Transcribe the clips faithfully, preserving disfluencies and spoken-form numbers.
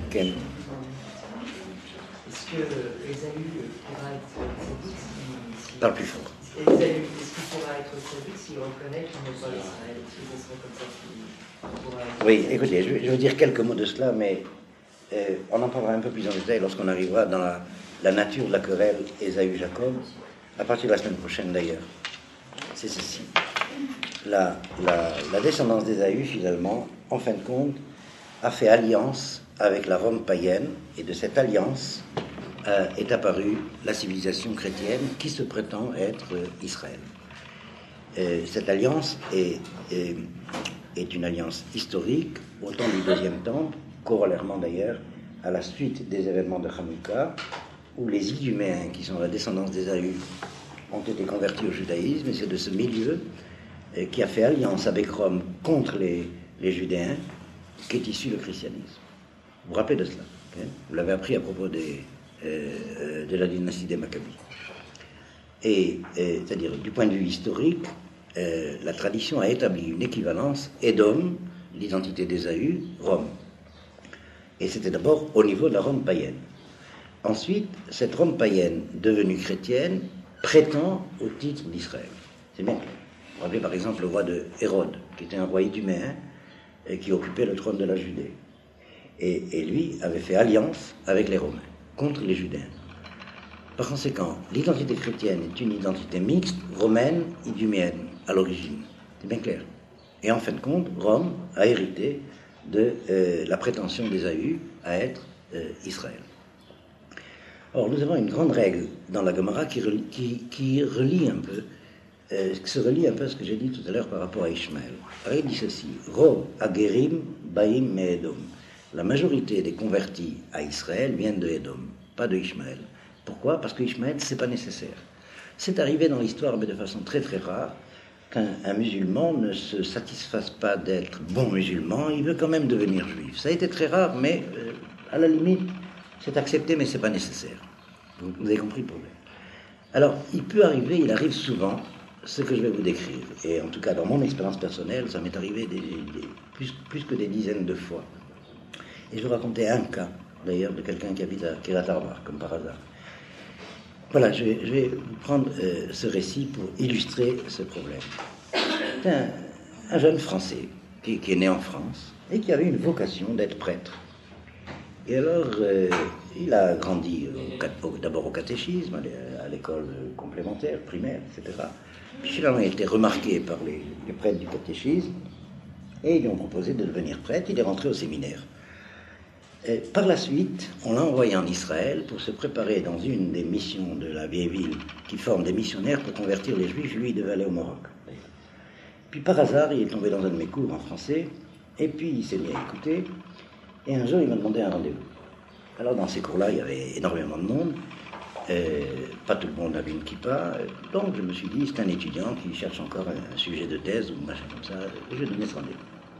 Quel... Est-ce que Ésaü pourra être tzaddik si... Parle plus fort. Ésaü, est-ce qu'il pourra être tzaddik s'il reconnaît qu'il n'est pas Israël? Est-ce que ce serait comme ça qu'il pourra être... Oui, écoutez, je, je veux dire quelques mots de cela, mais euh, on en parlera un peu plus en détail lorsqu'on arrivera dans la, la nature de la querelle Ésaü-Jacob, à partir de la semaine prochaine d'ailleurs. C'est ceci. La, la, la descendance d'Ésaü, finalement, en fin de compte, a fait alliance avec la Rome païenne, et de cette alliance euh, est apparue la civilisation chrétienne qui se prétend être euh, Israël. Euh, cette alliance est, est, est une alliance historique au temps du deuxième temple, corollairement d'ailleurs à la suite des événements de Hanouka, où les Iduméens, qui sont la descendance d'Ésaü, ont été convertis au judaïsme, et c'est de ce milieu euh, qui a fait alliance avec Rome contre les, les Judéens qu'est issu le christianisme. Vous vous rappelez de cela, okay? Vous l'avez appris à propos des, euh, de la dynastie des Maccabées. Et, et c'est-à-dire, du point de vue historique, euh, la tradition a établi une équivalence Édom, l'identité d'Ésaü, Rome. Et c'était d'abord au niveau de la Rome païenne. Ensuite, cette Rome païenne, devenue chrétienne, prétend au titre d'Israël. C'est bien clair. Vous vous rappelez par exemple le roi de Hérode, qui était un roi iduméen, et qui occupait le trône de la Judée. Et, et lui avait fait alliance avec les Romains, contre les Judéens. Par conséquent, l'identité chrétienne est une identité mixte, romaine, iduméenne, à l'origine. C'est bien clair. Et en fin de compte, Rome a hérité de euh, la prétention d'Ésaü à être euh, Israël. Or, nous avons une grande règle dans la Gemara qui relie, qui, qui relie un peu, euh, qui se relie un peu à ce que j'ai dit tout à l'heure par rapport à Ishmaël. La règle dit ceci: Rov agerim baim me'edom. La majorité des convertis à Israël viennent de Édom, pas de Ishmaël. Pourquoi? Parce que Ishmaël, c'est pas nécessaire. C'est arrivé dans l'histoire, mais de façon très très rare, qu'un un musulman ne se satisfasse pas d'être bon musulman, il veut quand même devenir juif. Ça a été très rare, mais euh, à la limite, c'est accepté, mais c'est pas nécessaire. Vous, vous avez compris le problème. Alors, il peut arriver, il arrive souvent, ce que je vais vous décrire. Et en tout cas, dans mon expérience personnelle, ça m'est arrivé des, des, plus, plus que des dizaines de fois. Et je vais raconter un cas, d'ailleurs, de quelqu'un qui habite à Kiryat Arba, comme par hasard. Voilà, je vais, je vais prendre euh, ce récit pour illustrer ce problème. C'est un, un jeune Français qui, qui est né en France et qui avait une vocation d'être prêtre. Et alors, euh, il a grandi au, au, d'abord au catéchisme, à l'école complémentaire, primaire, et cetera. Puis finalement, il a été remarqué par les, les prêtres du catéchisme et ils lui ont proposé de devenir prêtre. Il est rentré au séminaire. Et par la suite, on l'a envoyé en Israël pour se préparer dans une des missions de la vieille ville qui forme des missionnaires pour convertir les Juifs. Lui, il devait aller au Maroc. Puis par hasard, il est tombé dans un de mes cours en français, et puis il s'est mis à écouter, et un jour, il m'a demandé un rendez-vous. Alors dans ces cours-là, il y avait énormément de monde, euh, pas tout le monde avait une kippa, donc je me suis dit, c'est un étudiant qui cherche encore un, un sujet de thèse ou machin comme ça, et je lui ai donné ce rendez-vous.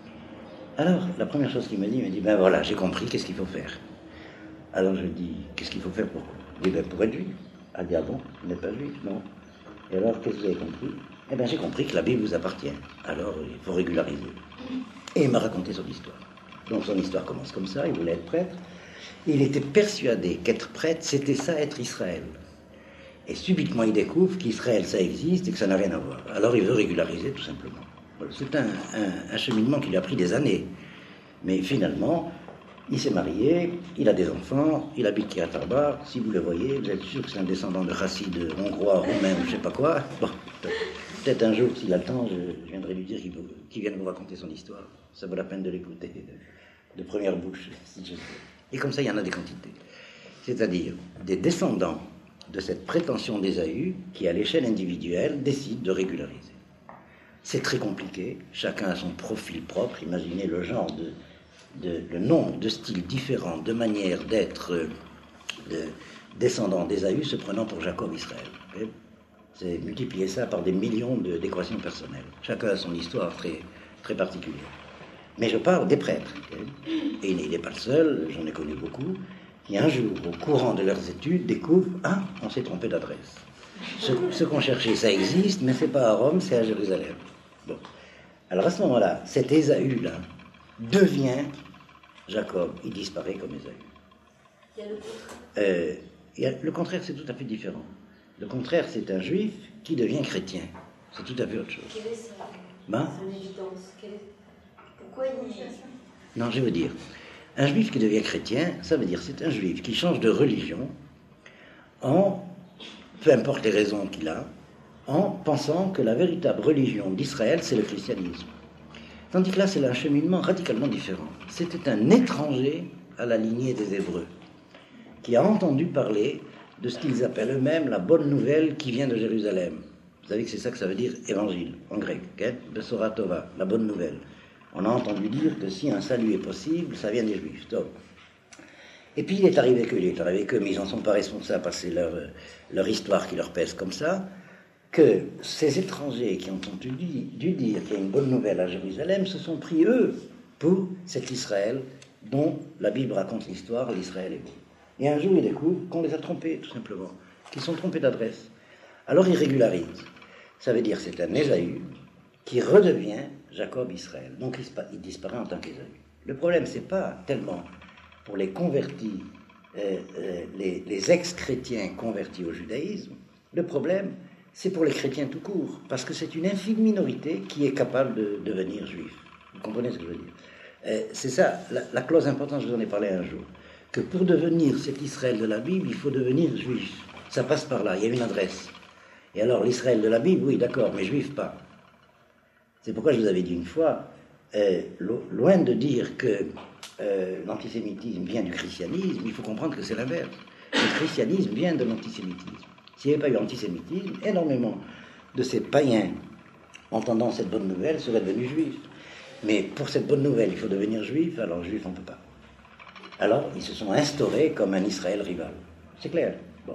Alors, la première chose qu'il m'a dit, il m'a dit, ben voilà, j'ai compris, qu'est-ce qu'il faut faire? Alors je lui dis, qu'est-ce qu'il faut faire pour quoi? Il dit, ben pour être juif. Elle dit, ah bon, vous n'êtes pas juif? Non. Et alors, qu'est-ce que vous avez compris? Eh bien, j'ai compris que la Bible vous appartient. Alors, il faut régulariser. Et il m'a raconté son histoire. Donc, son histoire commence comme ça, il voulait être prêtre. Il était persuadé qu'être prêtre, c'était ça, être Israël. Et subitement, il découvre qu'Israël, ça existe et que ça n'a rien à voir. Alors, il veut régulariser, tout simplement. C'est un, un, un cheminement qui lui a pris des années. Mais finalement, il s'est marié, il a des enfants, il habite Kiryat Arba. Si vous le voyez, vous êtes sûr que c'est un descendant de Chassid hongrois, roumain, je ne sais pas quoi. Bon, peut-être un jour, s'il a le temps, je, je viendrai lui dire qu'il, qu'il vienne vous raconter son histoire. Ça vaut la peine de l'écouter, de, de première bouche. Si je... Et comme ça, il y en a des quantités. C'est-à-dire des descendants de cette prétention d'Ésaü qui, à l'échelle individuelle, décident de régulariser. C'est très compliqué, chacun a son profil propre. Imaginez le genre de, de le nombre de styles différents, de manières d'être euh, de, descendants d'Ésaü se prenant pour Jacob Israël. Okay? C'est multiplier ça par des millions de, d'équations personnelles. Chacun a son histoire très, très particulière. Mais je parle des prêtres. Okay? Et il n'est pas le seul, j'en ai connu beaucoup, qui un jour, au courant de leurs études, découvrent « Ah, on s'est trompé d'adresse. Ce, ce qu'on cherchait, ça existe, mais c'est pas à Rome, c'est à Jérusalem. » Bon. Alors à ce moment-là, cet Ésaü-là devient Jacob, il disparaît comme Ésaü. Il y a le contraire. Euh, il y a, le contraire, c'est tout à fait différent. Le contraire, c'est un juif qui devient chrétien. C'est tout à fait autre chose. Quelle est sa, Ben, son évidence? Quelle est... Pourquoi il... Non, je veux dire, un juif qui devient chrétien, ça veut dire c'est un juif qui change de religion en, peu importe les raisons qu'il a, en pensant que la véritable religion d'Israël, c'est le christianisme. Tandis que là, c'est un cheminement radicalement différent. C'était un étranger à la lignée des Hébreux, qui a entendu parler de ce qu'ils appellent eux-mêmes la bonne nouvelle qui vient de Jérusalem. Vous savez que c'est ça que ça veut dire évangile, en grec, okay? Besora Tova, la bonne nouvelle. On a entendu dire que si un salut est possible, ça vient des Juifs. Donc. Et puis il est arrivé qu'eux, il est arrivé qu'eux, mais ils n'en sont pas responsables parce que c'est leur, leur histoire qui leur pèse comme ça, que ces étrangers qui ont entendu dû dire qu'il y a une bonne nouvelle à Jérusalem se sont pris, eux, pour cet Israël dont la Bible raconte l'histoire, l'Israël est beau. Et un jour, ils découvrent qu'on les a trompés, tout simplement, qu'ils sont trompés d'adresse. Alors ils régularisent. Ça veut dire c'est un Ésaü qui redevient Jacob Israël. Donc il disparaît en tant qu'Ésaü. Le problème, c'est pas tellement pour les convertis, euh, euh, les, les ex-chrétiens convertis au judaïsme. Le problème, c'est pour les chrétiens tout court, parce que c'est une infime minorité qui est capable de devenir juif. Vous comprenez ce que je veux dire? euh, C'est ça, la, la clause importante, je vous en ai parlé un jour, que pour devenir cet Israël de la Bible, il faut devenir juif. Ça passe par là, il y a une adresse. Et alors, l'Israël de la Bible, oui, d'accord, mais juif pas. C'est pourquoi je vous avais dit une fois, euh, lo, loin de dire que euh, l'antisémitisme vient du christianisme, il faut comprendre que c'est l'inverse. Le christianisme vient de l'antisémitisme. S'il n'y avait pas eu antisémitisme, énormément de ces païens, entendant cette bonne nouvelle, seraient devenus juifs. Mais pour cette bonne nouvelle, il faut devenir juif, alors juif, on ne peut pas. Alors, ils se sont instaurés comme un Israël rival. C'est clair. Bon.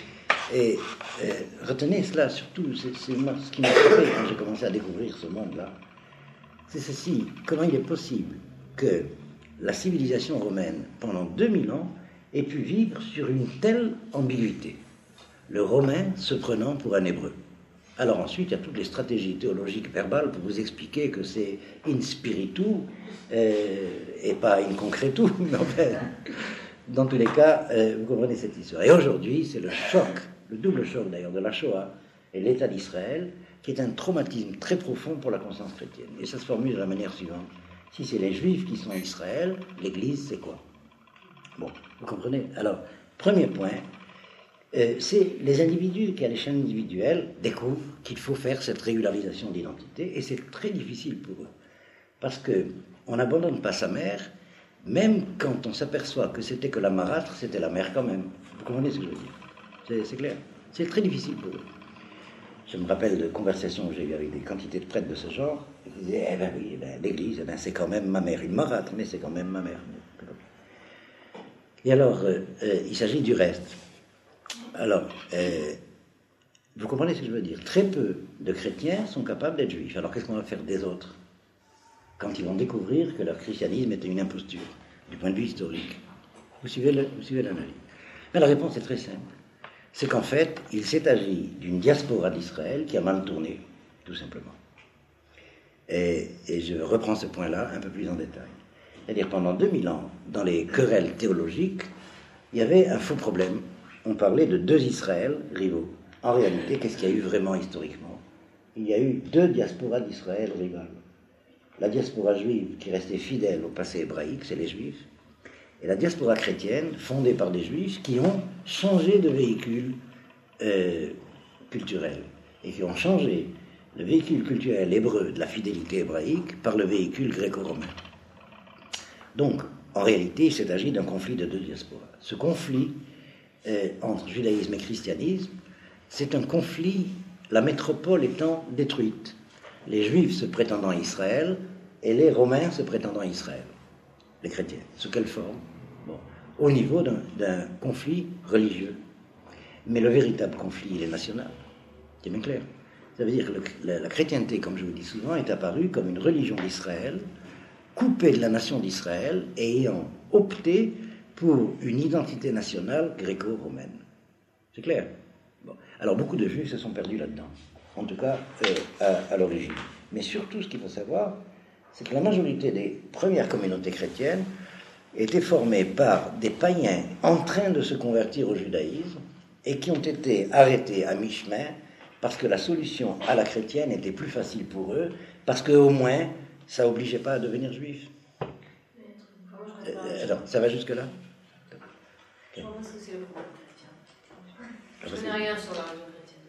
Et euh, retenez cela, surtout, c'est, c'est moi, ce qui m'a frappé quand j'ai commencé à découvrir ce monde-là, c'est ceci, comment il est possible que la civilisation romaine, pendant deux mille ans, ait pu vivre sur une telle ambiguïté, le romain se prenant pour un hébreu. Alors ensuite, il y a toutes les stratégies théologiques verbales pour vous expliquer que c'est in spiritu euh, et pas in concretu, mais enfin, dans tous les cas, euh, vous comprenez cette histoire. Et aujourd'hui, c'est le choc, le double choc d'ailleurs de la Shoah et l'État d'Israël, qui est un traumatisme très profond pour la conscience chrétienne. Et ça se formule de la manière suivante. Si c'est les Juifs qui sont Israël, l'Église, c'est quoi? Bon, vous comprenez? Alors, premier point, euh, c'est les individus qui, à l'échelle individuelle, découvrent qu'il faut faire cette régularisation d'identité, et c'est très difficile pour eux. Parce qu'on n'abandonne pas sa mère, même quand on s'aperçoit que c'était que la marâtre, c'était la mère quand même. Vous comprenez ce que je veux dire? C'est, c'est clair. C'est très difficile pour eux. Je me rappelle de conversations que j'ai eues avec des quantités de prêtres de ce genre, qui disaient, eh ben oui, eh ben, l'Église, eh ben, c'est quand même ma mère, une marâtre, mais c'est quand même ma mère. Et alors, euh, euh, il s'agit du reste. Alors, euh, vous comprenez ce que je veux dire? Très peu de chrétiens sont capables d'être juifs. Alors, qu'est-ce qu'on va faire des autres quand ils vont découvrir que leur christianisme était une imposture, du point de vue historique? Vous suivez, le, vous suivez l'analyse? Mais la réponse est très simple. C'est qu'en fait, il s'est agi d'une diaspora d'Israël qui a mal tourné, tout simplement. Et, et je reprends ce point-là un peu plus en détail. C'est-à-dire, pendant deux mille ans, dans les querelles théologiques, il y avait un faux problème. On parlait de deux Israël rivaux. En réalité, qu'est-ce qu'il y a eu vraiment historiquement? Il y a eu deux diasporas d'Israël rivales. La diaspora juive qui restait fidèle au passé hébraïque, c'est les Juifs, et la diaspora chrétienne, fondée par des Juifs, qui ont changé de véhicule euh, culturel, et qui ont changé le véhicule culturel hébreu de la fidélité hébraïque par le véhicule gréco-romain. Donc, en réalité, il s'est agi d'un conflit de deux diasporas. Ce conflit euh, entre judaïsme et christianisme, c'est un conflit, la métropole étant détruite. Les Juifs se prétendant à Israël, et les Romains se prétendant à Israël. Les chrétiens. Sous quelle forme? Bon, au niveau d'un, d'un conflit religieux. Mais le véritable conflit, il est national. C'est bien clair. Ça veut dire que le, la, la chrétienté, comme je vous dis souvent, est apparue comme une religion d'Israël, coupée de la nation d'Israël et ayant opté pour une identité nationale gréco-romaine. C'est clair? Bon. Alors beaucoup de Juifs se sont perdus là-dedans. En tout cas, euh, à, à l'origine. Mais surtout, ce qu'il faut savoir, c'est que la majorité des premières communautés chrétiennes étaient formés par des païens en train de se convertir au judaïsme et qui ont été arrêtés à mi-chemin parce que la solution à la chrétienne était plus facile pour eux, parce qu'au moins, ça n'obligeait pas à devenir juif. Euh, attends, ça va jusque-là? Je pense que c'est le problème chrétien. Je ne connais rien sur la religion chrétienne.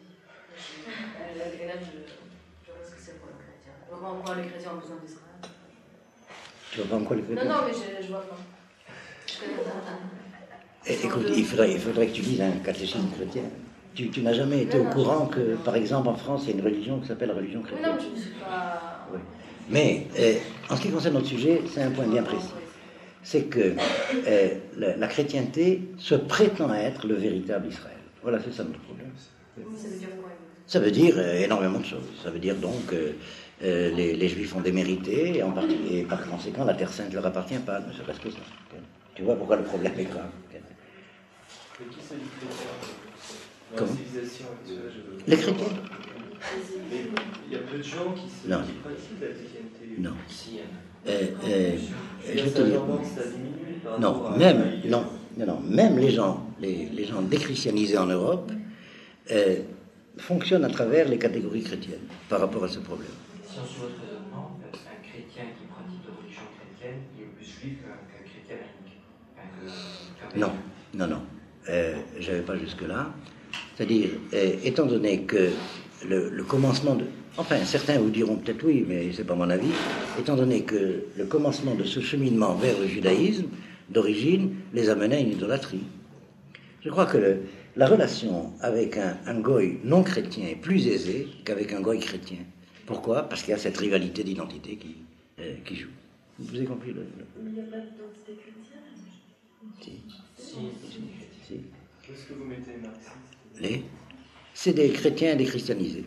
Et là, je, je pense que c'est le problème chrétien. Je vois pas en quoi les chrétiens ont besoin d'Israël. Tu vois pas en quoi les chrétiens? Non, non, mais je, je vois pas. Je connais pas. Eh, écoute, il faudrait, il faudrait que tu lises un catéchisme chrétien. Tu, tu n'as jamais été non, au non, courant je... que, par exemple, en France, il y a une religion qui s'appelle la religion Oui, chrétienne. non, je ne suis pas... Oui. Mais, eh, en ce qui concerne notre sujet, c'est un point bien précis. C'est que eh, la, la chrétienté se prétend être le véritable Israël. Voilà, c'est ça notre problème. Ça veut dire quoi? Ça veut dire euh, énormément de choses. Ça veut dire donc euh, euh, les, les Juifs ont démérité et, en partie, et par conséquent la Terre Sainte ne leur appartient pas, ne serait-ce que ça. Tu vois pourquoi le problème est grave. Mais qui sont les chrétiens? Comment? Civilisation actuelle, je... Les chrétiens? Mais il y a peu de gens qui, se... Non. qui pratiquent la chrétienté. Non. Si, hein. Euh, euh, Et je vais ça te dire. tendance à diminuer par Non, rapport à- même, non, non, non, même les gens, les, les gens déchristianisés en Europe euh, fonctionnent à travers les catégories chrétiennes par rapport à ce problème. Si on suit votre raisonnement, un chrétien qui pratique de religion chrétienne, il est plus juif qu'un qu'un chrétien laïque. Enfin, que- qu'un Non, non, non. Euh, je n'avais pas jusque-là. C'est-à-dire, euh, étant donné que le, le commencement de... Enfin, certains vous diront peut-être oui, mais ce n'est pas mon avis. Étant donné que le commencement de ce cheminement vers le judaïsme, d'origine, les amenait à une idolâtrie. Je crois que le, la relation avec un, un goy non chrétien est plus aisée qu'avec un goy chrétien. Pourquoi? Parce qu'il y a cette rivalité d'identité qui, euh, qui joue. Vous avez compris le... le... Mais il n'y a pas d'identité chrétienne. Si. Si, Si. Où est-ce que vous mettez les marxistes? Les C'est des chrétiens déchristianisés.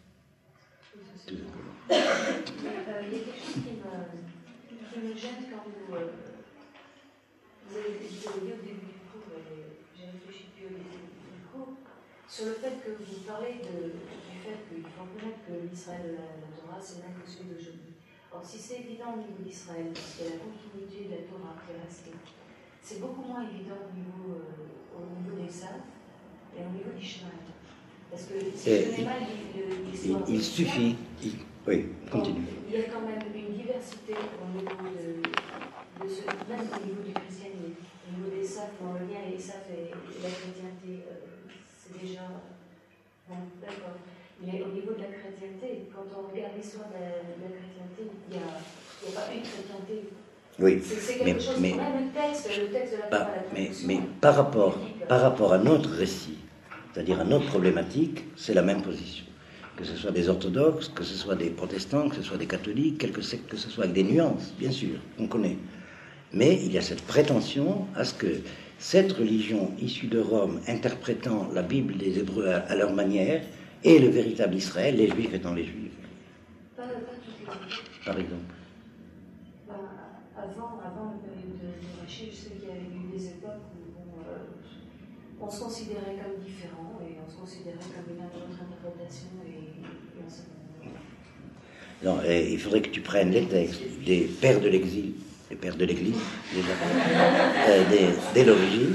Euh, Il y a quelque chose qui me, qui me gêne quand vous, euh, vous avez dit au début du cours, et j'ai réfléchi depuis au début du cours, sur le fait que vous parlez de, du fait qu'il faut reconnaître que l'Israël de la, la Torah, c'est le même que celui d'aujourd'hui. Or, si c'est évident au niveau d'Israël, parce qu'il y a la continuité de la Torah qui est restée, c'est beaucoup moins évident au niveau, euh, au niveau des Saints et au niveau d'Ishmaël. Parce que si Et je connais mal l'histoire... Il, il suffit... il- oui, continue. Il y a quand même une diversité au niveau de, de ce, même au niveau du christianisme, au niveau des Saints, dans le lien avec les Saints et, et la chrétienté, euh, c'est déjà... Bon, d'accord. Mais au niveau de la chrétienté, quand on regarde l'histoire de, de la chrétienté, il n'y a, il y a pas une chrétienté. Oui, C'est c'est quelque mais, chose, mais, même le texte, le texte de la pas- Torah, la mais, traduction, mais par, rapport, par rapport à notre récit, c'est-à-dire à notre problématique, c'est la même position. Que ce soit des orthodoxes, que ce soit des protestants, que ce soit des catholiques, quelque que, que ce soit avec des nuances, bien sûr, on connaît. Mais il y a cette prétention à ce que cette religion issue de Rome, interprétant la Bible des Hébreux à, à leur manière, est le véritable Israël, les Juifs étant les Juifs, Pas, pas toutes les autres. par exemple. Ben, avant, avant la période de, de Rachid, je sais qu'il y avait eu des époques où bon, euh, on se considérait comme différent et on se considérait comme une autre interprétation et, et on se... Non, et il faudrait que tu prennes les textes des pères de l'exil, les pères de l'Église, déjà, euh, dès, dès l'origine,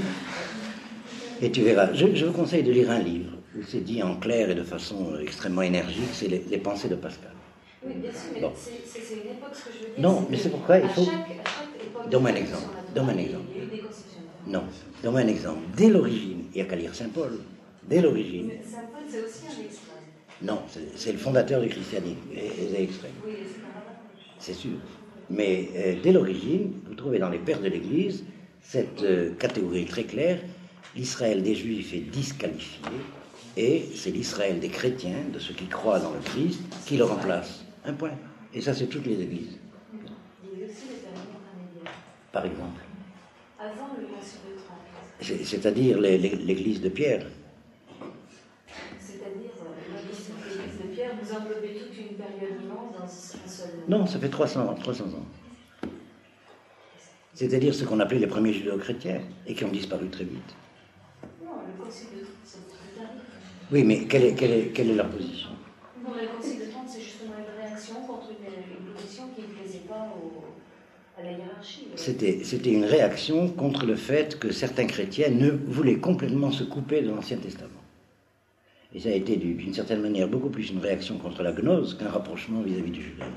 et tu verras. Je, je vous conseille de lire un livre où c'est dit en clair et de façon extrêmement énergique, c'est les, les pensées de Pascal. Oui, bien sûr, mais Bon. c'est, c'est, c'est une époque, ce que je veux dire. Non, mais que c'est pourquoi il à faut- chaque- à chaque époque Donne-moi un de exemple, sur la Torah, donne-moi un il y a- exemple. Il y a eu des conceptions. Non, donne-moi un exemple. Dès l'origine, il n'y a qu'à lire Saint Paul. Dès l'origine. Mais Saint Paul, c'est aussi un extrême. Non, c'est, c'est le fondateur du christianisme, et, et c'est extrême. Oui, c'est pas mal. C'est sûr. Mais euh, dès l'origine, vous trouvez dans les pères de l'Église cette euh, catégorie très claire. L'Israël des Juifs est disqualifié et c'est l'Israël des chrétiens, de ceux qui croient dans le Christ, qui le remplace. Un point. Et ça, c'est toutes les Églises, Il y a eu aussi les périodes intermédiaires. par exemple. Avant le Concile de Trente, C'est- C'est-à-dire les- les- l'Église de Pierre. c'est-à-dire euh, l'Église l'Église de Pierre, vous englobez toute une période immense dans un seul... Non, ça fait trois cents ans. trois cents ans. C'est-à-dire ce qu'on appelait les premiers judéo-chrétiens et qui ont disparu très vite. Non, le Concile de Trente, c'est très tard. Oui, mais quelle est, quelle est, quelle est leur position? Non, le Concile de Trente, c'est justement une réaction contre une, une position qui ne plaisait pas aux, à la hiérarchie. C'était, c'était une réaction contre le fait que certains chrétiens ne voulaient complètement se couper de l'Ancien Testament. Et ça a été d'une certaine manière beaucoup plus une réaction contre la gnose qu'un rapprochement vis-à-vis du judaïsme.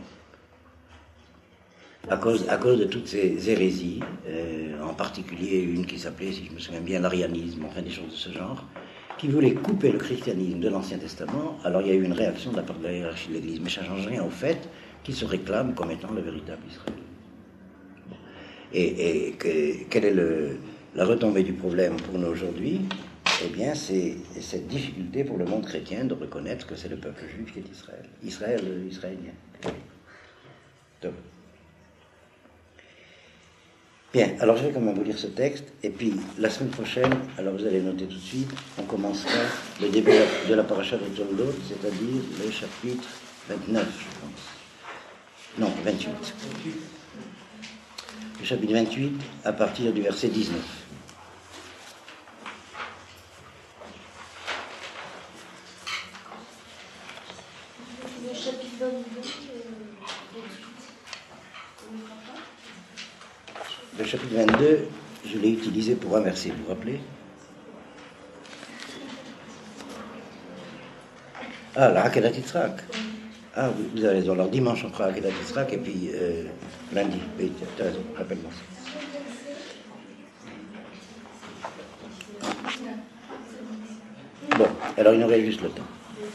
À cause, à cause de toutes ces hérésies, euh, en particulier une qui s'appelait, si je me souviens bien, l'arianisme, enfin des choses de ce genre, qui voulait couper le christianisme de l'Ancien Testament. Alors il y a eu une réaction de la part de la hiérarchie de l'Église, mais ça ne change rien au fait qu'il se réclame comme étant le véritable Israël. Et, et que, quelle est le, la retombée du problème pour nous aujourd'hui? Eh bien, c'est cette difficulté pour le monde chrétien de reconnaître que c'est le peuple juif qui est Israël. Israël, israélien. Donc. Bien, alors je vais quand même vous lire ce texte, et puis la semaine prochaine, alors vous allez noter tout de suite, on commencera le début de la paracha de Toldot, c'est-à-dire le chapitre vingt-neuf, je pense. Non, vingt-huit. Le chapitre vingt-huit, à partir du verset dix-neuf. Le chapitre vingt-deux, Le chapitre vingt-deux, je l'ai utilisé pour inverser, vous vous rappelez? Ah, la Hakedat Yitzhak. Ah, oui, vous avez raison. Alors dimanche, on fera Hakedat Yitzhak, et puis euh, lundi. Oui, tu as raison, rappelle-moi ça. Bon, alors il nous reste juste le temps.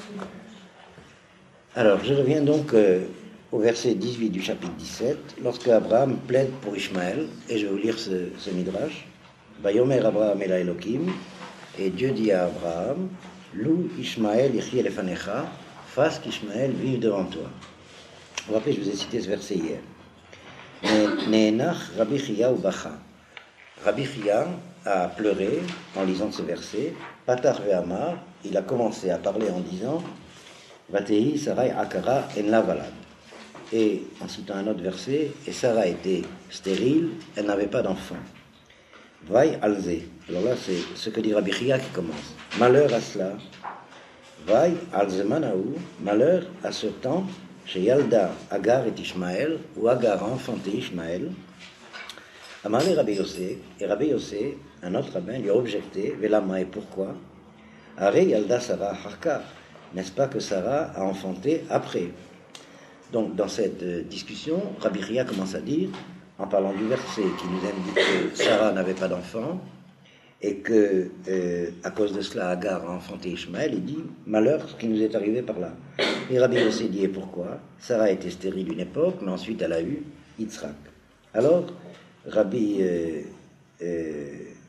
Alors, je reviens donc euh, au verset dix-huit du chapitre dix-sept, lorsque Abraham plaide pour Ishmaël, et je vais vous lire ce, ce midrash. Vayomer Abraham el Elohim, et Dieu dit à Abraham, Lou Ishmaël ichye lefanecha, fasse qu'Ishmaël vive devant toi. Vous vous rappelez, je vous ai cité ce verset hier. Neenach Rabbi Chia ou Bacha. Rabbi Chia a pleuré en lisant ce verset. Patar ve'amar, il a commencé à parler en disant, Vatei Sarai akara en la valad. Et en citant un autre verset, et Sarah était stérile, elle n'avait pas d'enfant. Vaï alze. Alors là, c'est ce que dit Rabbi Chia qui commence. Malheur à cela. Vaï alzemanaou. Malheur à ce temps, chez Yalda, Agar et Ishmaël, ou Agar a enfanté Ishmaël. Amalé Rabbi Yossé, et Rabbi Yossé, un autre rabbin, lui a objecté, Velama, et pourquoi? Are Yalda Sarah Harka. N'est-ce pas que Sarah a enfanté après? Donc, dans cette euh, discussion, Rabbi Chia commence à dire, en parlant du verset qui nous indique que Sarah n'avait pas d'enfant, et que, euh, à cause de cela, Agar a enfanté Ishmaël, il dit, malheur ce qui nous est arrivé par là. Et Rabbi Yossé dit, et pourquoi? Sarah était stérile une époque, mais ensuite elle a eu Yitzhak. Alors, Rabbi, euh, euh,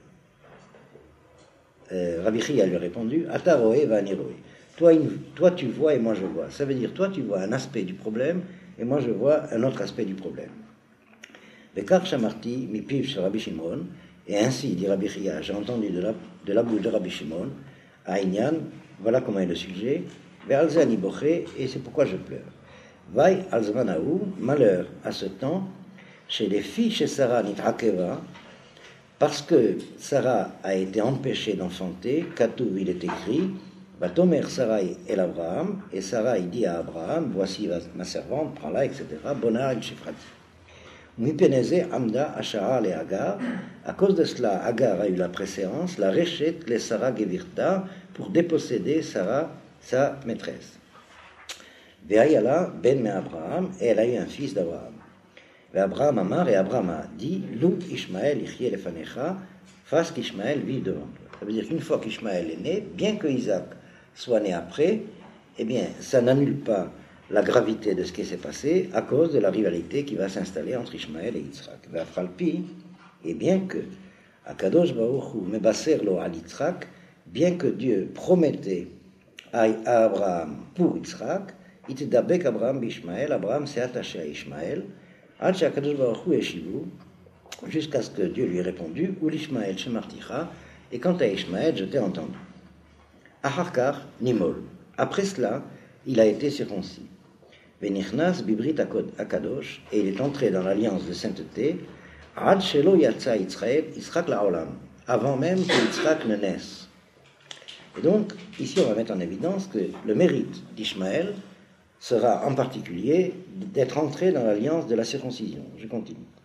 euh, Rabbi Chia lui a répondu, Ataroé va aniroé. Toi, toi, tu vois et moi je vois. Ça veut dire, toi, tu vois un aspect du problème et moi je vois un autre aspect du problème. Bekar Shamarti, mi piv chez Rabbi Shimon, et ainsi, dit Rabbi Chia, j'ai entendu de la, de la bouche de Rabbi Shimon, à Inyan, voilà comment est le sujet, Ve'alzani boché, et c'est pourquoi je pleure. Vaï alzmanaou, malheur à ce temps, chez les filles chez Sarah nitrakeva, parce que Sarah a été empêchée d'enfanter, Katouv il est écrit, Batomer Sarai el Abraham, et Sarah il dit à Abraham, voici ma servante, prends-la, et cetera. Bonar il Shifrati. Mipeneze Amda Ashara le Agar, à cause de cela, Agar a eu la préséance, la Rechet le Sarah Gevirta, pour déposséder Sarah, sa maîtresse. Ve'ayala ben me Abraham, et elle a eu un fils d'Abraham. Ve'Abraham Amar, et Abraham a dit, Lou Ishmael ichye lefanecha, fasse qu'Ishmael vive devant toi. Ça veut dire qu'une fois qu'Ishmael est né, bien que Isaac soit né après, eh bien, ça n'annule pas la gravité de ce qui s'est passé à cause de la rivalité qui va s'installer entre Ishmaël et Yitzhak. Ve'afralpi, et bien que Akadosh Baruch Hu mebaser lo al Yitzhak, bien que Dieu promettait à Abraham pour Yitzhak, itdabek Abraham b'Ishmaël, Abraham s'est attaché à Ishmaël, ad she'Akadosh Baruch Hu eshivu, jusqu'à ce que Dieu lui ait répondu, ou l'Ishmaël shemarticha, et quant à Ishmaël, je t'ai entendu. Aharkar nimol. Après cela, il a été circoncis. Venichnas bibrit akadosh, et il est entré dans l'alliance de sainteté, ad shelo yatsa Yitzhak Yitzhak la'olam, avant même que Yitzhak ne naisse. Et donc, ici, on va mettre en évidence que le mérite d'Ishmaël sera en particulier d'être entré dans l'alliance de la circoncision. Je continue.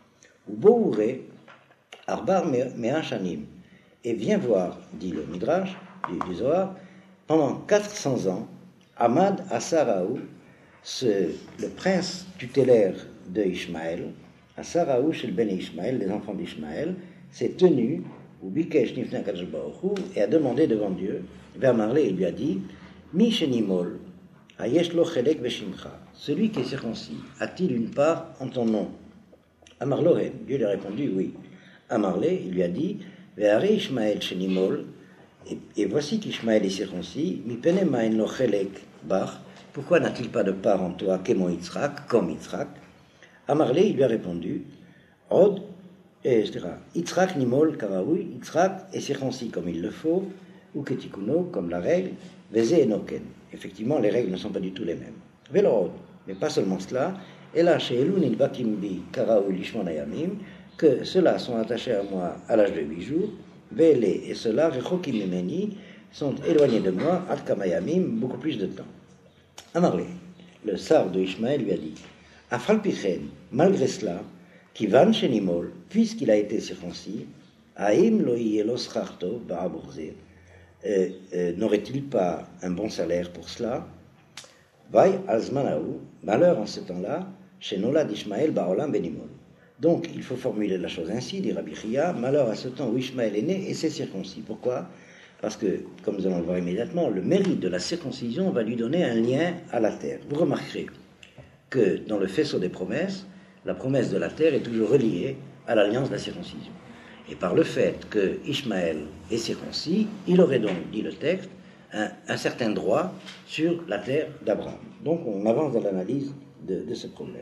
ou Bouré, Arbar Me'achanim, et vient voir, dit le Midrash, du, du Zohar, pendant quatre cents ans, Ahmad Asaraou, le prince tutélaire de Ishmaël, Asaraou chez le Ben Ishmaël, les enfants d'Ishmaël, s'est tenu, ou Bikesh Nifna Kadosh Baruch Hu, et a demandé devant Dieu, vers Marley, il lui a dit, Mi Shenimol, Ayesh Lo Chelek Veshimcha, celui qui est circoncis, a-t-il une part en ton nom? Amar Lohem, Dieu lui a répondu, oui. Amar Le, il lui a dit, Ve'are Ishmael Shenimol, et voici qu'Ishmaël est circoncis, Mi Pene Maen Lo Chelek Bach, pourquoi n'a-t-il pas de part en toi, Kemo Yitzhak, comme Yitzhak? Amar Le, il lui a répondu, Od, et cetera. Yitzhak Nimol Karaoui, Yitzhak est circoncis comme il le faut, ou Ketikuno, comme la règle, Veze Enoken. Effectivement, les règles ne sont pas du tout les mêmes. Velorod, mais pas seulement cela, et là, chez Elun il Bakimbi Karaoui Lishmon Ayamim, que ceux-là sont attachés à moi à l'âge de huit jours, Vele et ceux-là, Rechokim Mimeni, sont éloignés de moi, Ad Kamayamim, beaucoup plus de temps. Amarle, le sar de Ishmaël lui a dit, Afalpichen, malgré cela, Kivan Shenimol, puisqu'il a été circoncis, Aim lo yelos charto ba'abourze, n'aurait-il pas un bon salaire pour cela? Vai azmanaou, malheur en ce temps-là, chez Nolad Ishmael ba'olam benimol. Donc, il faut formuler la chose ainsi, dit Rabbi Chia, malheur à ce temps où Ishmaël est né et c'est circoncis. Pourquoi? Parce que, comme nous allons le voir immédiatement, le mérite de la circoncision va lui donner un lien à la terre. Vous remarquerez que dans le faisceau des promesses, la promesse de la terre est toujours reliée à l'alliance de la circoncision. Et par le fait que Ishmaël est circoncis, il aurait donc, dit le texte, un, un certain droit sur la terre d'Abraham. Donc on avance dans l'analyse de, de ce problème.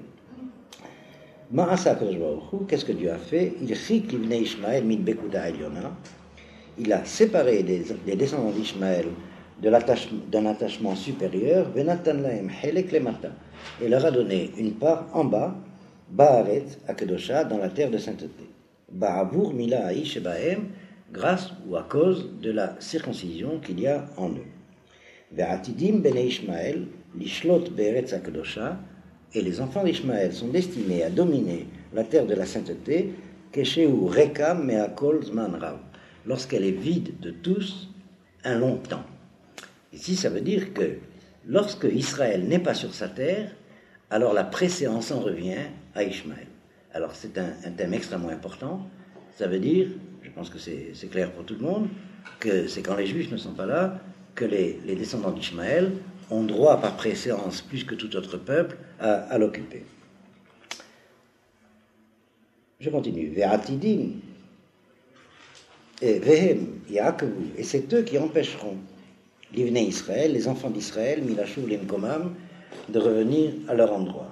Qu'est-ce que Dieu a fait? Il chik livnei Ishmael min bekuda eliona. Il a séparé les, les descendants d'Ishmaël de l'attachement, d'un attachement supérieur, venatan lahem helek lemata, et leur a donné une part en bas, ba'aret akedosha, dans la terre de sainteté. Ba'avour mila haï shebahem, grâce ou à cause de la circoncision qu'il y a en eux. Ve'atidim bene Ishmael lishlot be'eretz akedosha, et les enfants d'Ishmaël sont destinés à dominer la terre de la sainteté, kesheu rekam me'akol zman rav, lorsqu'elle est vide de tous un long temps. Ici, ça veut dire que lorsque Israël n'est pas sur sa terre, alors la préséance en revient à Ishmaël. Alors c'est un, un thème extrêmement important. Ça veut dire, je pense que c'est, c'est clair pour tout le monde, que c'est quand les Juifs ne sont pas là que les, les descendants d'Ishmaël ont droit par préséance, plus que tout autre peuple, à, à l'occuper. Je continue. Ve'atidim et Vehem Yaakov, et c'est eux qui empêcheront l'Ivnei Israël, les enfants d'Israël, Milachou Limkomam, de revenir à leur endroit.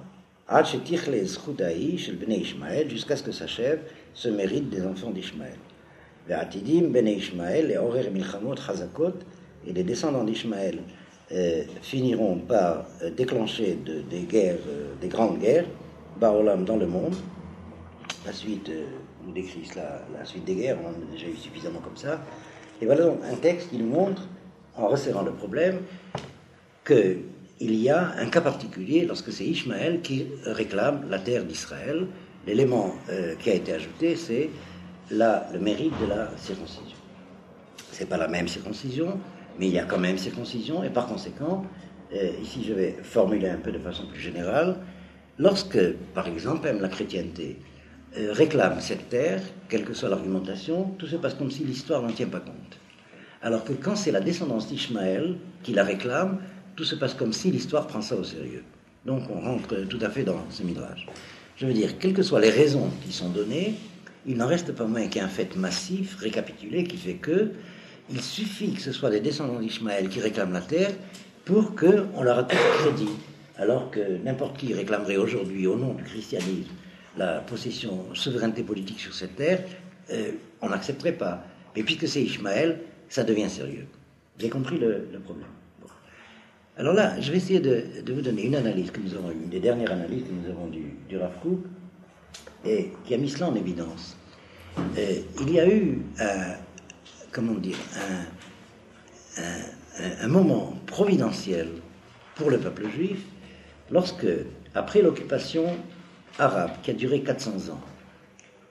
Jusqu'à ce que s'achève ce mérite des enfants d'Ishmaël. Ve'atidim bene Ishmael et Orer Milchamot Chazakot, et les descendants d'Ishmaël euh, finiront par euh, déclencher de, des guerres, euh, des grandes guerres, Baolam dans le monde. La suite euh, nous décrit cela, la suite des guerres, on en a déjà eu suffisamment comme ça. Et voilà donc un texte qui nous montre, en resserrant le problème, qu'il y a un cas particulier lorsque c'est Ishmaël qui réclame la terre d'Israël. L'élément euh, qui a été ajouté, c'est la, le mérite de la circoncision. Ce n'est pas la même circoncision, mais il y a quand même circoncision, et par conséquent, euh, ici je vais formuler un peu de façon plus générale, lorsque, par exemple, même la chrétienté euh, réclame cette terre, quelle que soit l'argumentation, tout se passe comme si l'histoire n'en tient pas compte. Alors que quand c'est la descendance d'Ishmaël qui la réclame, tout se passe comme si l'histoire prend ça au sérieux. Donc on rentre tout à fait dans ce midrash. Je veux dire, quelles que soient les raisons qui sont données, il n'en reste pas moins qu'il y a un fait massif, récapitulé, qui fait que il suffit que ce soit des descendants d'Ishmaël qui réclament la terre pour qu'on leur accorde crédit. Alors que n'importe qui réclamerait aujourd'hui, au nom du christianisme, la possession, souveraineté politique sur cette terre, euh, on n'accepterait pas. Mais puisque c'est Ishmaël, ça devient sérieux. Vous avez compris le, le problème. Bon. Alors là, je vais essayer de, de vous donner une analyse que nous avons eue, une des dernières analyses que nous avons du, du Rav Kook, et qui a mis cela en évidence. Euh, il y a eu un, comment dire, un, un, un moment providentiel pour le peuple juif, lorsque, après l'occupation arabe, qui a duré quatre cents ans,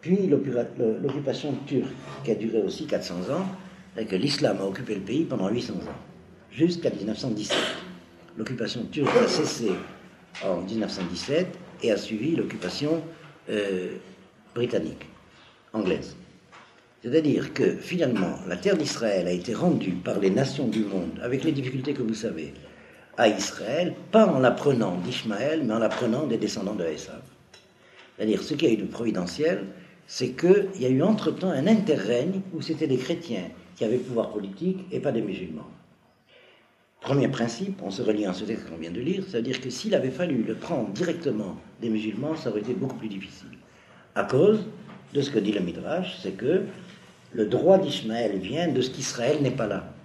puis l'occupation turque, qui a duré aussi quatre cents ans, et que l'islam a occupé le pays pendant huit cents ans, jusqu'à mille neuf cent dix-sept. L'occupation turque a cessé en mille neuf cent dix-sept et a suivi l'occupation euh, britannique, anglaise. C'est-à-dire que finalement, la terre d'Israël a été rendue par les nations du monde, avec les difficultés que vous savez, à Israël, pas en la prenant d'Ishmaël, mais en la prenant des descendants de Esav. C'est-à-dire, ce qu'il y a eu de providentiel, c'est qu'il y a eu entre-temps un interrègne où c'était des chrétiens qui avaient le pouvoir politique et pas des musulmans. Premier principe, on se relie en ce texte qu'on vient de lire, c'est-à-dire que s'il avait fallu le prendre directement des musulmans, ça aurait été beaucoup plus difficile. À cause de ce que dit le Midrash, c'est que le droit d'Ishmaël vient de ce qu'Israël n'est pas là.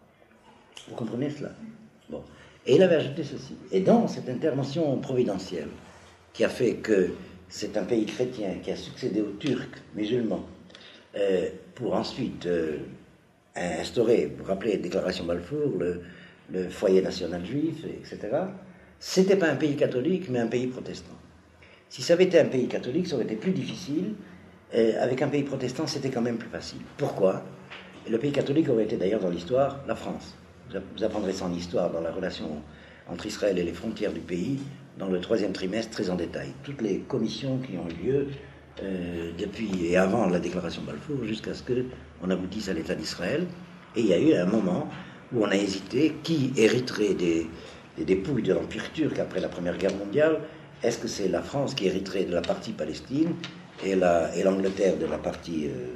Vous comprenez cela? Bon. Et il avait ajouté ceci. Et dans cette intervention providentielle, qui a fait que c'est un pays chrétien qui a succédé aux Turcs musulmans, euh, pour ensuite euh, instaurer, vous vous rappelez, la déclaration Balfour, le, le foyer national juif, et cetera, c'était pas un pays catholique, mais un pays protestant. Si ça avait été un pays catholique, ça aurait été plus difficile. Euh, avec un pays protestant, c'était quand même plus facile. Pourquoi? Et le pays catholique aurait été d'ailleurs dans l'histoire la France. Vous apprendrez ça en histoire, dans la relation entre Israël et les frontières du pays, dans le troisième trimestre, très en détail. Toutes les commissions qui ont eu lieu euh, depuis et avant la déclaration Balfour, jusqu'à ce qu'on aboutisse à l'État d'Israël. Et il y a eu un moment où on a hésité qui hériterait des, des dépouilles de l'Empire turc après la Première Guerre mondiale. Est-ce que c'est la France qui hériterait de la partie Palestine et, la, et l'Angleterre de la partie euh,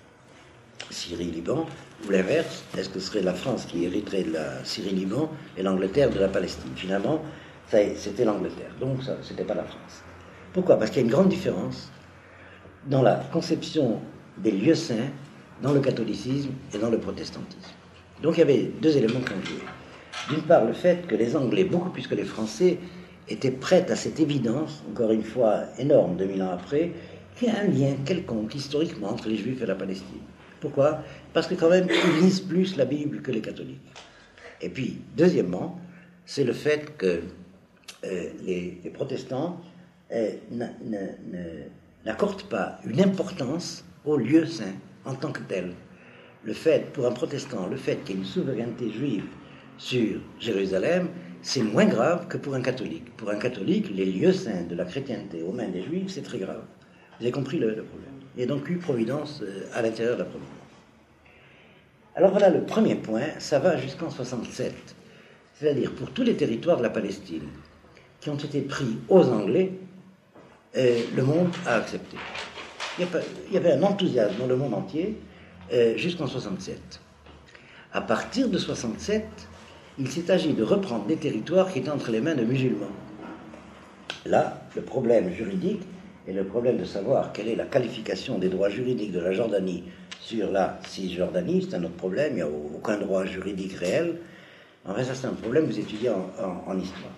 Syrie-Liban, ou l'inverse? Est-ce que ce serait la France qui hériterait de la Syrie-Liban et l'Angleterre de la Palestine? Finalement, ça, c'était l'Angleterre, donc ça, c'était pas la France. Pourquoi? Parce qu'il y a une grande différence dans la conception des lieux saints dans le catholicisme et dans le protestantisme. Donc il y avait deux éléments qui ont joué. D'une part, le fait que les Anglais, beaucoup plus que les Français, étaient prêts à cette évidence, encore une fois énorme, deux mille ans après, qu'il y a un lien quelconque, historiquement, entre les Juifs et la Palestine. Pourquoi? Parce que quand même, ils lisent plus la Bible que les catholiques. Et puis, deuxièmement, c'est le fait que euh, les, les protestants euh, n'accordent pas une importance aux lieux saints en tant que tels. Le fait, pour un protestant, le fait qu'il y ait une souveraineté juive sur Jérusalem, c'est moins grave que pour un catholique. Pour un catholique, les lieux saints de la chrétienté aux mains des juifs, c'est très grave. Vous avez compris le, le problème. Il y a donc eu providence euh, à l'intérieur de la providence. Alors voilà le premier point, ça va jusqu'en soixante-sept. C'est-à-dire pour tous les territoires de la Palestine qui ont été pris aux Anglais, euh, le monde a accepté. Il y, a pas, il y avait un enthousiasme dans le monde entier euh, jusqu'en soixante-sept. À partir de soixante-sept, il s'est agi de reprendre des territoires qui étaient entre les mains de musulmans. Là, le problème juridique et le problème de savoir quelle est la qualification des droits juridiques de la Jordanie sur la Cisjordanie, c'est un autre problème, il n'y a aucun droit juridique réel. En fait, ça c'est un problème que vous étudiez en, en, en histoire.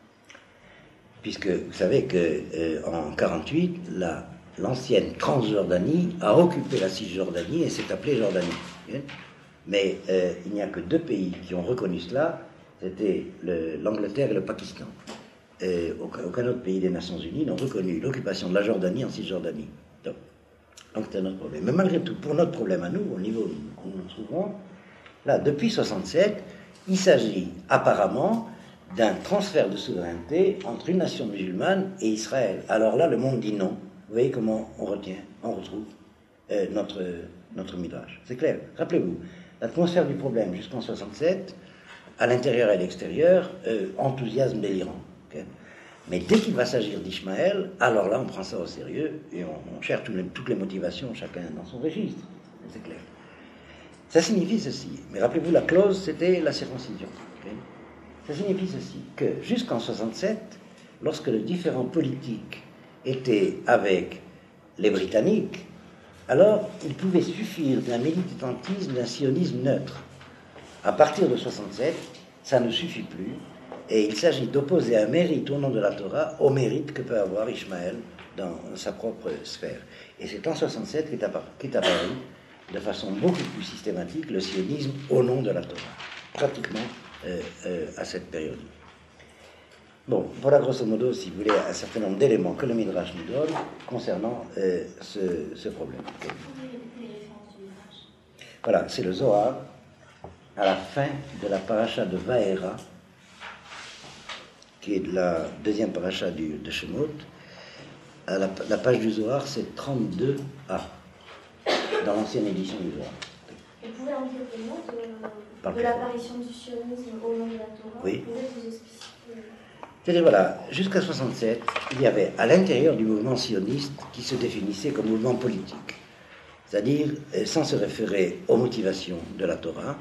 Puisque vous savez qu'en euh, mille neuf cent quarante-huit, la, l'ancienne Transjordanie a occupé la Cisjordanie et s'est appelée Jordanie. Mais euh, il n'y a que deux pays qui ont reconnu cela, c'était le, l'Angleterre et le Pakistan. Et aucun, aucun autre pays des Nations Unies n'a reconnu l'occupation de la Jordanie en Cisjordanie. Donc, donc c'est un autre problème. Mais malgré tout, pour notre problème à nous, au niveau où nous nous trouvons, là, depuis soixante-sept, il s'agit apparemment d'un transfert de souveraineté entre une nation musulmane et Israël. Alors là, le monde dit non. Vous voyez comment on retient, on retrouve euh, notre, notre midrash. C'est clair. Rappelez-vous, l'atmosphère du problème jusqu'en soixante-sept, à l'intérieur et à l'extérieur, euh, enthousiasme délirant. Okay. Mais dès qu'il va s'agir d'Ishmaël, alors là, on prend ça au sérieux et on, on cherche toutes les, toutes les motivations, chacun dans son registre. C'est clair. Ça signifie ceci. Mais rappelez-vous, la clause, c'était la circoncision. Okay. Ça signifie ceci, que jusqu'en soixante-sept, lorsque les différents politiques étaient avec les Britanniques, alors il pouvait suffire d'un militantisme, d'un sionisme neutre. À partir de soixante-sept, ça ne suffit plus, et il s'agit d'opposer un mérite au nom de la Torah au mérite que peut avoir Ishmaël dans sa propre sphère. Et c'est en soixante-sept qu'est apparu, qu'est apparu de façon beaucoup plus systématique le sionisme au nom de la Torah, pratiquement euh, euh, à cette période. Bon, voilà grosso modo, si vous voulez, un certain nombre d'éléments que le Midrash nous donne concernant euh, ce, ce problème. Voilà, c'est le Zohar, à la fin de la paracha de Vaera, qui est de la deuxième paracha du, de Shemot. À la, la page du Zohar, c'est trente-deux A, dans l'ancienne édition du Zohar. Vous pouvez en dire des mots de, Par de exemple. l'apparition du sionisme au nom de la Torah? Oui. Peut-être vous expliquer. C'est-à-dire, voilà, jusqu'à soixante-sept, il y avait à l'intérieur du mouvement sioniste qui se définissait comme mouvement politique, c'est-à-dire euh, sans se référer aux motivations de la Torah,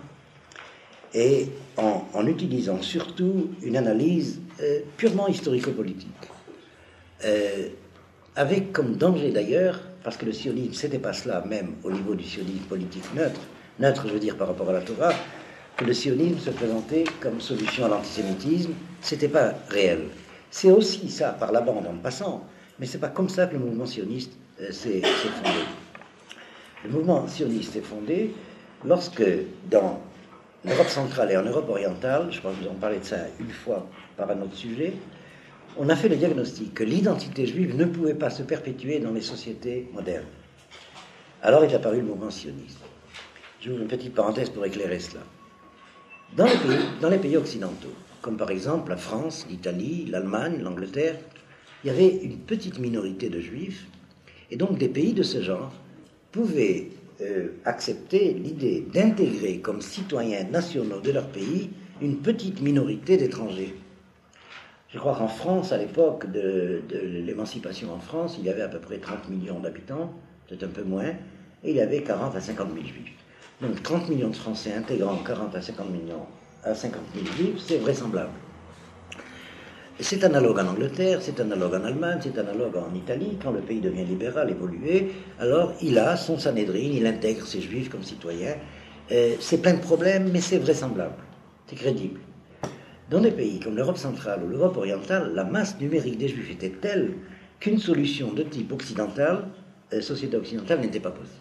et en, en utilisant surtout une analyse euh, purement historico-politique, euh, avec comme danger d'ailleurs, parce que le sionisme, c'était pas cela même au niveau du sionisme politique neutre, neutre je veux dire par rapport à la Torah, que le sionisme se présentait comme solution à l'antisémitisme, c'était pas réel. C'est aussi ça, par la bande en passant, mais c'est pas comme ça que le mouvement sioniste euh, s'est, s'est fondé. Le mouvement sioniste est fondé lorsque, dans l'Europe centrale et en Europe orientale, je crois que vous en parlez de ça une fois par un autre sujet, on a fait le diagnostic que l'identité juive ne pouvait pas se perpétuer dans les sociétés modernes. Alors est apparu le mouvement sioniste. J'ouvre une petite parenthèse pour éclairer cela. Dans les pays, dans les pays occidentaux, comme par exemple la France, l'Italie, l'Allemagne, l'Angleterre, il y avait une petite minorité de juifs, et donc des pays de ce genre pouvaient euh, accepter l'idée d'intégrer comme citoyens nationaux de leur pays une petite minorité d'étrangers. Je crois qu'en France, à l'époque de, de l'émancipation en France, il y avait à peu près trente millions d'habitants, peut-être un peu moins, et il y avait quarante à cinquante mille juifs. Donc trente millions de Français intégrant quarante à cinquante millions à cinquante mille juifs, c'est vraisemblable. C'est analogue en Angleterre, c'est analogue en Allemagne, c'est analogue en Italie. Quand le pays devient libéral, évolué, alors il a son Sanhédrin, il intègre ses juifs comme citoyens. Euh, c'est plein de problèmes, mais c'est vraisemblable, c'est crédible. Dans des pays comme l'Europe centrale ou l'Europe orientale, la masse numérique des juifs était telle qu'une solution de type occidental, euh, société occidentale, n'était pas possible.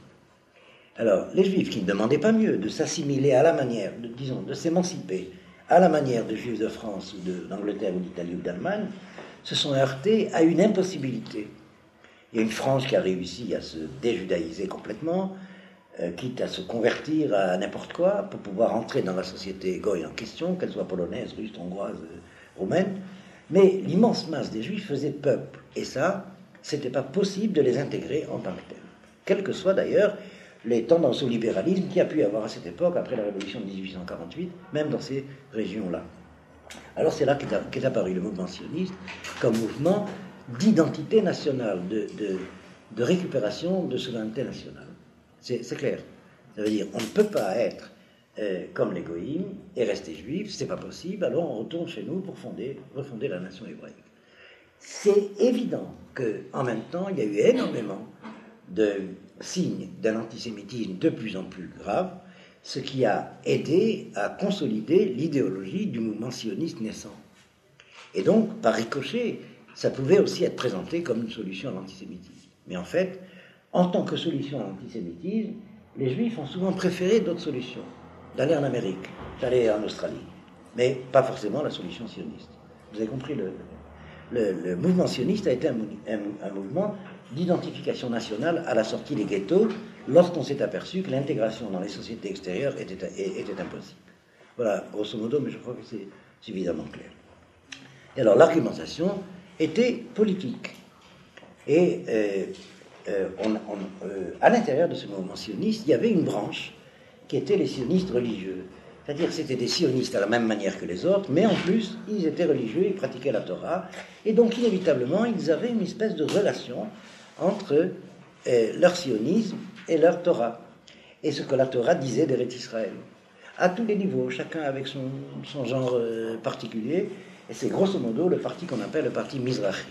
Alors, les juifs qui ne demandaient pas mieux de s'assimiler à la manière, de, disons, de s'émanciper à la manière des juifs de France ou de, d'Angleterre ou d'Italie ou d'Allemagne, se sont heurtés à une impossibilité. Il y a une France qui a réussi à se déjudaïser complètement, euh, quitte à se convertir à n'importe quoi pour pouvoir entrer dans la société goy en question, qu'elle soit polonaise, russe, hongroise, euh, roumaine. Mais l'immense masse des juifs faisait peuple. Et ça, c'était pas possible de les intégrer en tant que tels. Quelles que soient d'ailleurs les tendances au libéralisme qu'il y a pu avoir à cette époque, après la révolution de dix-huit cent quarante-huit, même dans ces régions-là. Alors c'est là qu'est, qu'est apparu le mouvement sioniste comme mouvement d'identité nationale, de, de, de récupération de souveraineté nationale. C'est, c'est clair. Ça veut dire on ne peut pas être euh, comme les goïms et rester juif, c'est pas possible, alors on retourne chez nous pour fonder, refonder la nation hébraïque. C'est évident qu'en même temps, il y a eu énormément de signes d'un antisémitisme de plus en plus grave, ce qui a aidé à consolider l'idéologie du mouvement sioniste naissant. Et donc, par ricochet, ça pouvait aussi être présenté comme une solution à l'antisémitisme. Mais en fait, en tant que solution à l'antisémitisme, les Juifs ont souvent préféré d'autres solutions. D'aller en Amérique, d'aller en Australie, mais pas forcément la solution sioniste. Vous avez compris, le, le, le mouvement sioniste a été un, un, un mouvement d'identification nationale à la sortie des ghettos, lorsqu'on s'est aperçu que l'intégration dans les sociétés extérieures était, était impossible. Voilà, grosso modo, mais je crois que c'est suffisamment clair. Et alors, l'argumentation était politique. Et euh, euh, on, on, euh, à l'intérieur de ce mouvement sioniste, il y avait une branche qui était les sionistes religieux. C'est-à-dire que c'était des sionistes à la même manière que les autres, mais en plus, ils étaient religieux, ils pratiquaient la Torah, et donc, inévitablement, ils avaient une espèce de relation entre euh, leur sionisme et leur Torah, et ce que la Torah disait d'Eretz Israël. À tous les niveaux, chacun avec son, son genre euh, particulier, et c'est grosso modo le parti qu'on appelle le parti Mizrahi.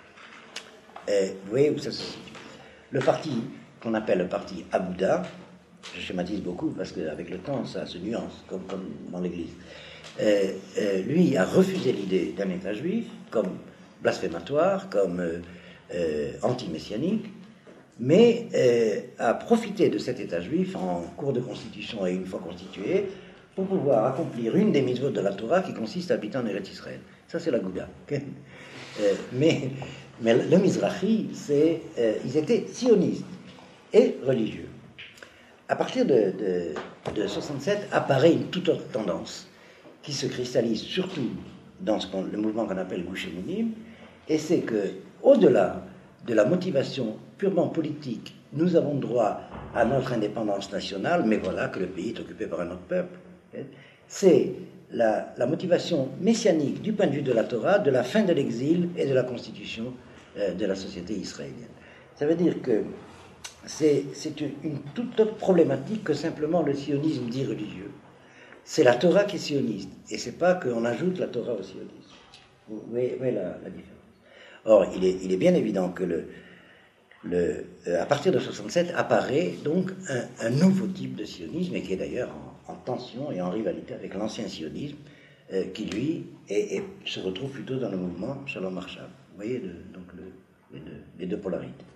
Et vous voyez où ça se situe. Le parti qu'on appelle le parti Abouda, je schématise beaucoup parce qu'avec le temps ça se nuance, comme, comme dans l'Église, euh, euh, lui a refusé l'idée d'un État juif comme blasphématoire, comme euh, euh, anti-messianique, mais euh, a profité de cet État juif en cours de constitution et une fois constitué pour pouvoir accomplir une des mitzvot de la Torah qui consiste à habiter en Eretz Israël. Ça, c'est la Gouda. euh, mais, mais le Mizrahi, c'est, euh, ils étaient sionistes et religieux. À partir de, de, de soixante-sept, apparaît une toute autre tendance qui se cristallise surtout dans ce qu'on, le mouvement qu'on appelle Gush Emunim, et c'est que, au-delà de la motivation purement politique, nous avons droit à notre indépendance nationale, mais voilà que le pays est occupé par un autre peuple. C'est la, la motivation messianique du point de vue de la Torah, de la fin de l'exil et de la constitution euh, de la société israélienne. Ça veut dire que c'est, c'est une, une toute autre problématique que simplement le sionisme dit religieux. C'est la Torah qui est sioniste, et c'est pas qu'on ajoute la Torah au sionisme. Vous voyez, vous voyez la, la différence. Or, il est, il est bien évident que le, le, euh, à partir de soixante-sept apparaît donc un, un nouveau type de sionisme, et qui est d'ailleurs en, en tension et en rivalité avec l'ancien sionisme, euh, qui lui est, est, se retrouve plutôt dans le mouvement Shalom Marshall. Vous voyez le, donc le, les, deux, les deux polarités.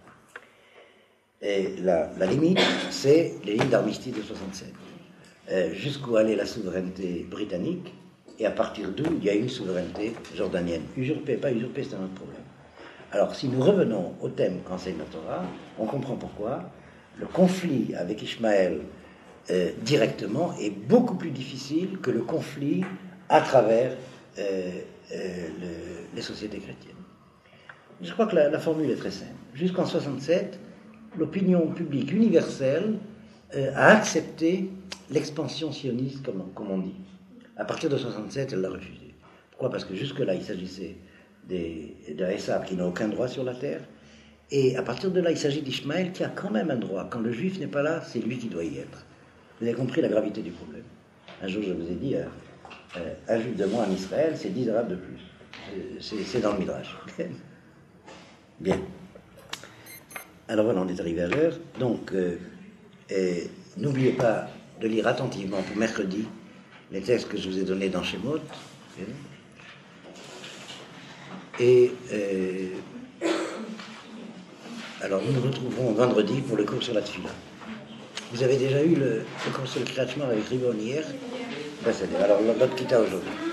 Et la, la limite, c'est les lignes d'armistice de soixante-sept. Euh, jusqu'où allait la souveraineté britannique, et à partir d'où il y a une souveraineté jordanienne. Usurpée, pas usurpée, c'est un autre problème. Alors, si nous revenons au thème qu'enseigne la Torah, on comprend pourquoi le conflit avec Ishmaël euh, directement est beaucoup plus difficile que le conflit à travers euh, euh, le, les sociétés chrétiennes. Je crois que la, la formule est très simple. Jusqu'en soixante-sept, l'opinion publique universelle euh, a accepté l'expansion sioniste, comme, comme on dit. À partir de soixante-sept, elle l'a refusé. Pourquoi ? Parce que jusque-là, il s'agissait des, d'un Esav qui n'a aucun droit sur la terre. Et à partir de là, il s'agit d'Ishmaël qui a quand même un droit. Quand le juif n'est pas là, c'est lui qui doit y être. Vous avez compris la gravité du problème. Un jour, je vous ai dit, euh, euh, un juif de moins en Israël, c'est dix arabes de plus. C'est, c'est dans le Midrash. Bien. Alors voilà, on est arrivé à l'heure. Donc, euh, et, n'oubliez pas de lire attentivement pour mercredi les textes que je vous ai donnés dans Shemot. Et euh, alors nous nous retrouverons vendredi pour le cours sur la Tfila. Vous avez déjà eu le, le cours sur le Kriyat Shema avec Ribon hier? Ben, c'est, alors l'autre quitta aujourd'hui.